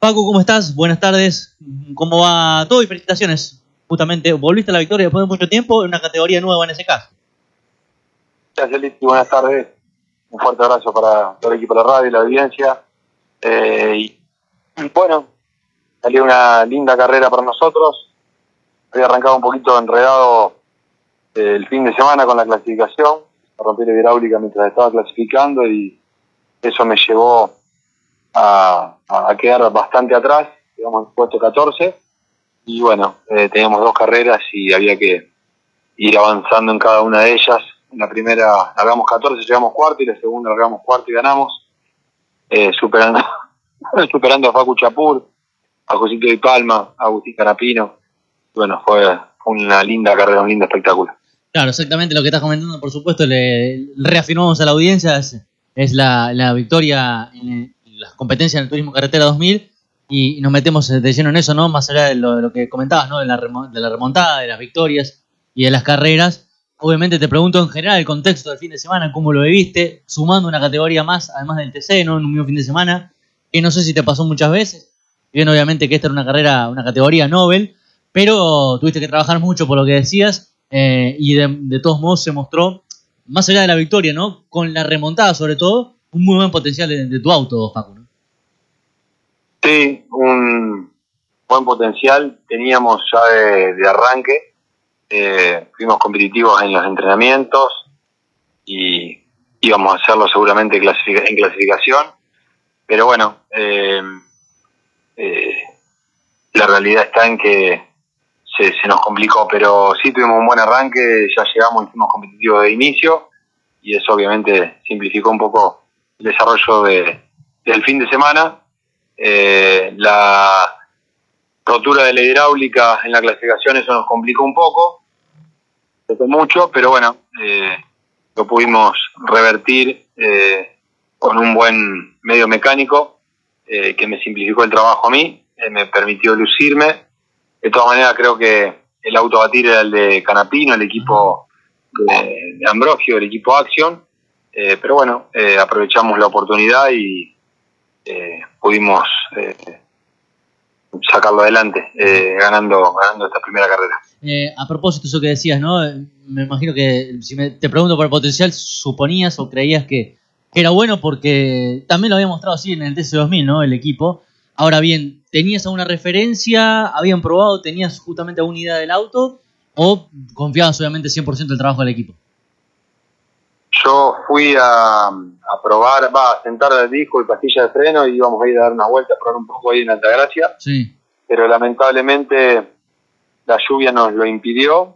Facu, ¿cómo estás? Buenas tardes. ¿Cómo va todo? Y felicitaciones. Justamente, volviste a la victoria después de mucho tiempo en una categoría nueva en ese caso. Gracias, Liti. Buenas tardes. Un fuerte abrazo para todo el equipo de la radio y la audiencia. Y bueno, salió una linda carrera para nosotros. Había arrancado un poquito enredado el fin de semana con la clasificación. Rompí la hidráulica mientras estaba clasificando y eso me llevó a quedar bastante atrás. Quedamos en puesto 14 y bueno, teníamos dos carreras y había que ir avanzando en cada una de ellas. En la primera largamos 14, llegamos cuarto, y la segunda largamos cuarto y ganamos, superando a Facu Chapur, a Josito Di Palma, a Agustín Canapino. Bueno, fue una linda carrera, un lindo espectáculo. Claro, exactamente lo que estás comentando, por supuesto, le reafirmamos a la audiencia, es la victoria en las competencias en el Turismo Carretera 2000 y nos metemos de lleno en eso, ¿no? Más allá de lo que comentabas, ¿no? De la remontada, de las victorias y de las carreras. Obviamente te pregunto en general el contexto del fin de semana, cómo lo viviste, sumando una categoría más, además del TC, ¿no? En un mismo fin de semana, que no sé si te pasó muchas veces. Bien, obviamente que esta era una categoría Nobel, pero tuviste que trabajar mucho por lo que decías, y de todos modos se mostró, más allá de la victoria, ¿no? Con la remontada sobre todo, un muy buen potencial de tu auto, Facu, ¿no? Sí, un buen potencial teníamos ya de arranque. Fuimos competitivos en los entrenamientos y íbamos a hacerlo seguramente en clasificación, pero bueno, la realidad está en que se nos complicó, pero sí tuvimos un buen arranque, ya llegamos y fuimos competitivos de inicio y eso obviamente simplificó un poco el desarrollo del fin de semana. La rotura de la hidráulica en la clasificación, eso nos complicó un poco, mucho, pero bueno, lo pudimos revertir con un buen medio mecánico que me simplificó el trabajo a mí, me permitió lucirme. De todas maneras, creo que el auto a batir era el de Canapino, el equipo de Ambrogio, el equipo Action, pero bueno, aprovechamos la oportunidad y pudimos sacarlo adelante, ganando esta primera carrera. A propósito de eso que decías, ¿no? Me imagino que si te pregunto por el potencial, suponías o creías que era bueno porque también lo había mostrado así en el TC2000, ¿no? El equipo. Ahora bien, ¿tenías alguna referencia? ¿Habían probado? ¿Tenías justamente alguna idea del auto? ¿O confiabas obviamente 100% del trabajo del equipo? Yo fui a probar, a sentar el disco y pastilla de freno y íbamos a ir a dar una vuelta, a probar un poco ahí en Altagracia. Sí. Pero lamentablemente la lluvia nos lo impidió.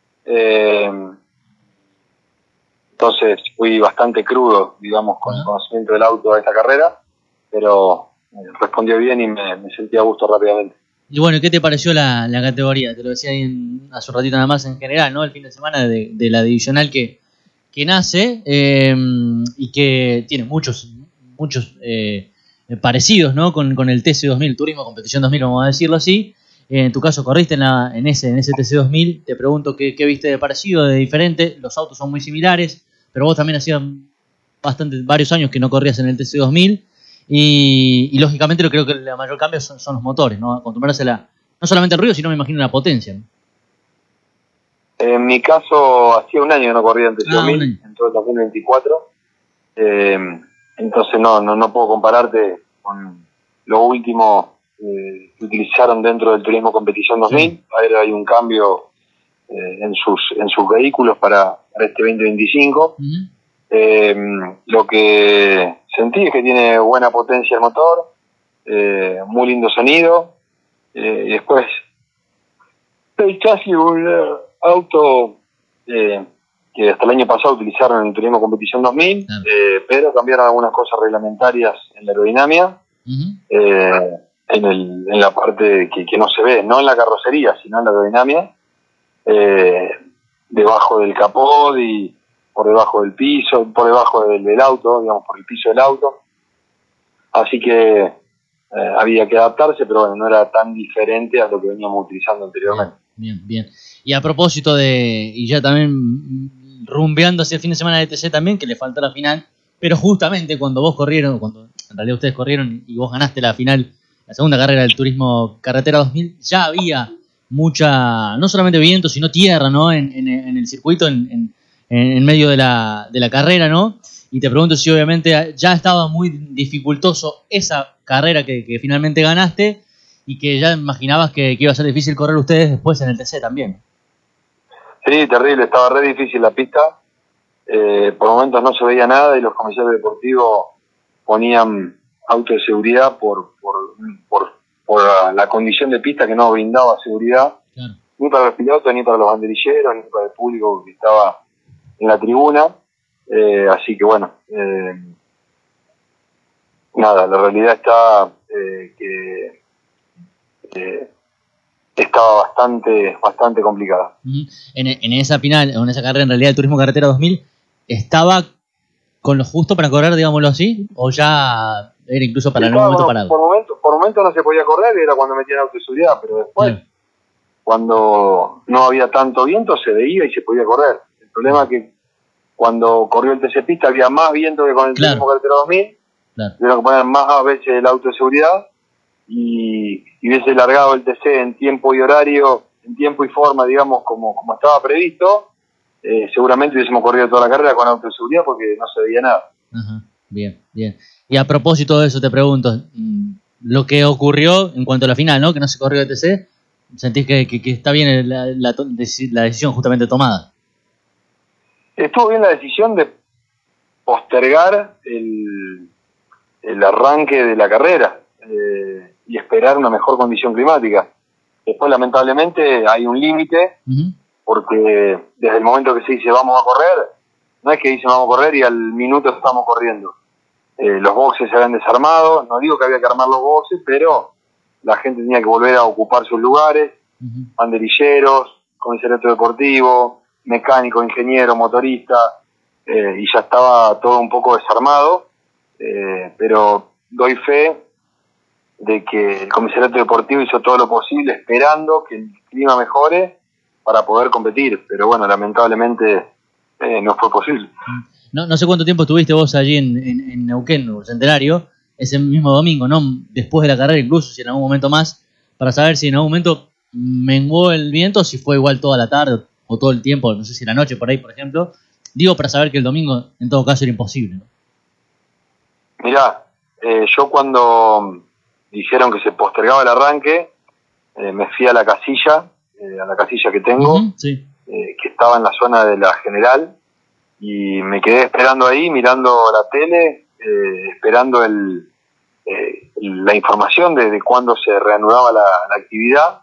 Entonces fui bastante crudo, digamos, con el conocimiento del auto a esta carrera, pero respondió bien y me sentí a gusto rápidamente. Y bueno, ¿qué te pareció la categoría? Te lo decía ahí hace un ratito nada más en general, ¿no? El fin de semana de la divisional que nace y que tiene muchos parecidos, ¿no? Con el TC2000, Turismo Competición 2000, vamos a decirlo así. En tu caso corriste en ese TC2000. Te pregunto qué viste de parecido, de diferente. Los autos son muy similares, pero vos también hacías varios años que no corrías en el TC2000 y lógicamente creo que el mayor cambio son los motores, ¿no? Acostumbrarse no solamente al ruido, sino me imagino la potencia, ¿no? En mi caso, hacía un año que no corría en TC2000, en todo el 2024. Entonces no puedo compararte con lo último que utilizaron dentro del Turismo Competición 2000. Sí. Ahora hay un cambio en sus vehículos para este 2025. Uh-huh. Lo que sentí es que tiene buena potencia el motor, muy lindo sonido, y después es casi un auto que hasta el año pasado utilizaron en el Turismo Competición 2000, pero cambiaron algunas cosas reglamentarias en la aerodinámica, uh-huh. En la parte que no se ve, no en la carrocería, sino en la aerodinámica, debajo del capot y por debajo del piso, por debajo del auto, digamos, por el piso del auto. Así que había que adaptarse, pero bueno, no era tan diferente a lo que veníamos utilizando anteriormente. Bien. Y a propósito y ya también rumbeando hacia el fin de semana de TC también, que le faltó la final, pero justamente cuando en realidad ustedes corrieron y vos ganaste la final la segunda carrera del Turismo Carretera 2000, ya había mucha, no solamente viento, sino tierra, ¿no? En el circuito, en medio de la carrera, ¿no? Y te pregunto si obviamente ya estaba muy dificultoso esa carrera que finalmente ganaste y que ya imaginabas que iba a ser difícil correr ustedes después en el TC también. Sí, terrible, estaba re difícil la pista. Por momentos no se veía nada y los comisarios deportivos ponían auto de seguridad por la condición de pista que no brindaba seguridad, claro, ni para los pilotos, ni para los banderilleros, ni para el público que estaba en la tribuna. Así que bueno, nada, la realidad está que estaba bastante complicada. En esa final, en esa carrera en realidad el Turismo Carretera 2000, ¿estaba con lo justo para correr, digámoslo así? ¿O ya era incluso para algún momento parado? Por momento no se podía correr, era cuando metían auto de seguridad, pero después, cuando no había tanto viento, se veía y se podía correr. El problema es que cuando corrió el TC Pista había más viento que con el Turismo Carretera 2000, tuvieron que poner más veces el auto de seguridad y hubiese largado el TC en tiempo y horario, en tiempo y forma, digamos, como estaba previsto. Seguramente hubiésemos corrido toda la carrera con auto de seguridad porque no se veía nada. Ajá, bien. Y a propósito de eso te pregunto, lo que ocurrió en cuanto a la final, ¿no? Que no se corrió el TC, ¿sentís que está bien la decisión justamente tomada? Estuvo bien la decisión de postergar el arranque de la carrera y esperar una mejor condición climática. Después, lamentablemente, hay un límite, porque desde el momento que se dice vamos a correr, no es que dicen vamos a correr y al minuto estamos corriendo. Los boxes se habían desarmado, no digo que había que armar los boxes, pero la gente tenía que volver a ocupar sus lugares, banderilleros, comisariato deportivo, mecánico, ingeniero, motorista, y ya estaba todo un poco desarmado, pero doy fe de que el comisariato deportivo hizo todo lo posible esperando que el clima mejore para poder competir, pero bueno, lamentablemente no fue posible. No sé cuánto tiempo estuviste vos allí en Neuquén, en el Centenario, ese mismo domingo, ¿no? Después de la carrera, incluso, si en algún momento más, para saber si en algún momento menguó el viento, si fue igual toda la tarde o todo el tiempo, no sé si la noche por ahí, por ejemplo. Digo, para saber que el domingo, en todo caso, era imposible, ¿no? Mirá, yo cuando dijeron que se postergaba el arranque, me fui a la casilla que tengo, sí, que estaba en la zona de la General, y me quedé esperando ahí, mirando la tele, esperando la información de cuándo se reanudaba la actividad,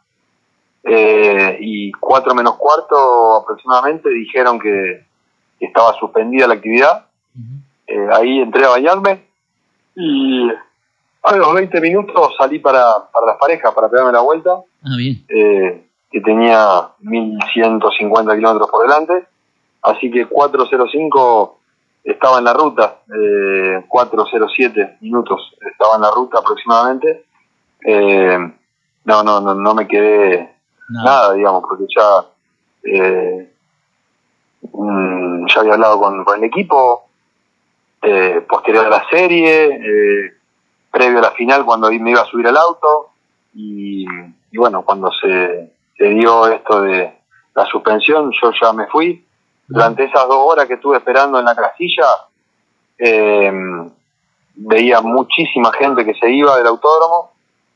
y 4 menos cuarto aproximadamente dijeron que estaba suspendida la actividad. Ahí entré a bañarme y a los 20 minutos salí para las parejas, para pegarme la vuelta, bien. que tenía 1150 kilómetros por delante, así que 4:05 estaba en la ruta, 4:07 minutos estaba en la ruta aproximadamente. No me quedé nada, digamos, porque ya había hablado con el equipo, posterior a la serie, previo a la final cuando me iba a subir al auto, y bueno, cuando se dio esto de la suspensión, yo ya me fui. Durante esas 2 horas que estuve esperando en la casilla, veía muchísima gente que se iba del autódromo.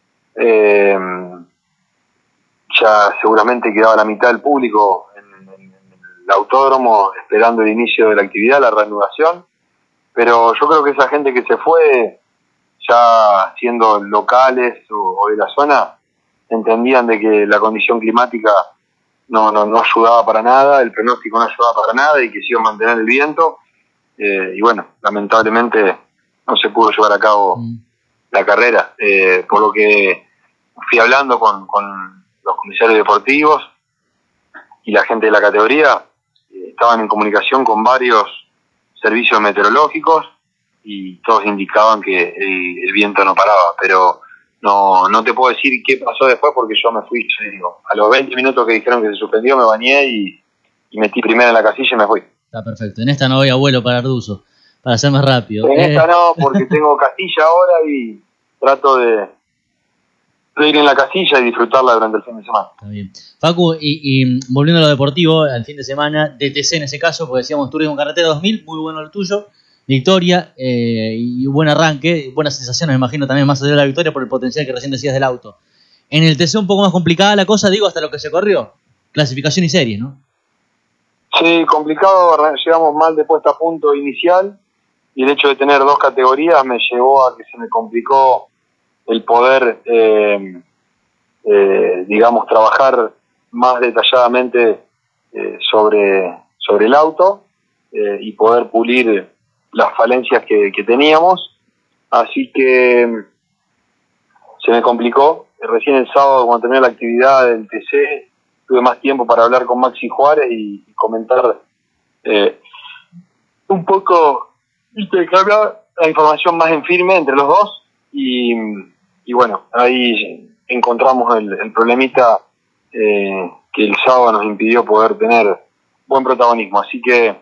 Ya seguramente quedaba la mitad del público en el autódromo esperando el inicio de la actividad, la reanudación, pero yo creo que esa gente que se fue, ya siendo locales o de la zona, entendían de que la condición climática no ayudaba para nada, el pronóstico no ayudaba para nada y que se iba a mantener el viento, y bueno, lamentablemente no se pudo llevar a cabo la carrera, por lo que fui hablando con los comisarios deportivos y la gente de la categoría, estaban en comunicación con varios servicios meteorológicos y todos indicaban que el viento no paraba, pero no te puedo decir qué pasó después porque yo me fui, digo, a los 20 minutos que dijeron que se suspendió me bañé y metí primero en la casilla y me fui. Está perfecto, en esta no voy a vuelo para Arduzo, para ser más rápido. En esta no, porque tengo casilla ahora y trato de ir en la casilla y disfrutarla durante el fin de semana. Está bien. Facu, y volviendo a lo deportivo, al fin de semana, DTC en ese caso, porque decíamos Turismo Carretera 2000, muy bueno el tuyo, victoria y buen arranque, buenas sensaciones, me imagino también más allá de la victoria por el potencial que recién decías del auto. En el TC un poco más complicada la cosa, digo, hasta lo que se corrió, clasificación y serie, ¿no? Sí, complicado, llegamos mal de puesta a punto inicial y el hecho de tener 2 categorías me llevó a que se me complicó el poder, digamos, trabajar más detalladamente sobre el auto y poder pulir las falencias que teníamos. Así que se me complicó. Recién el sábado, cuando terminé la actividad del TC, tuve más tiempo para hablar con Maxi Juárez y comentar un poco, intercambiar la información más en firme entre los dos y bueno, ahí encontramos el problemita que el sábado nos impidió poder tener buen protagonismo. Así que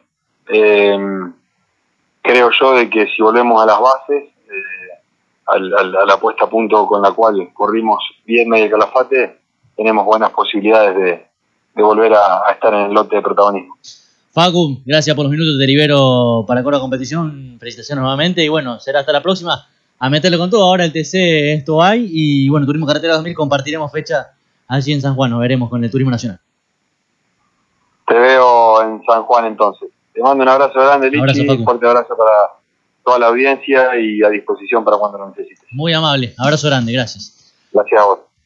creo yo de que si volvemos a las bases, a la puesta a punto con la cual corrimos bien medio Calafate, tenemos buenas posibilidades de volver a estar en el lote de protagonismo. Facu, gracias por los minutos, te libero para Cora Competición, felicitaciones nuevamente y bueno, será hasta la próxima, a meterle con todo, ahora el TC esto hay y bueno, Turismo Carretera 2000 compartiremos fecha allí en San Juan, nos veremos con el Turismo Nacional. Te veo en San Juan entonces. Te mando un abrazo grande, Lichi, un fuerte abrazo para toda la audiencia y a disposición para cuando lo necesites. Muy amable, abrazo grande, gracias. Gracias a vos.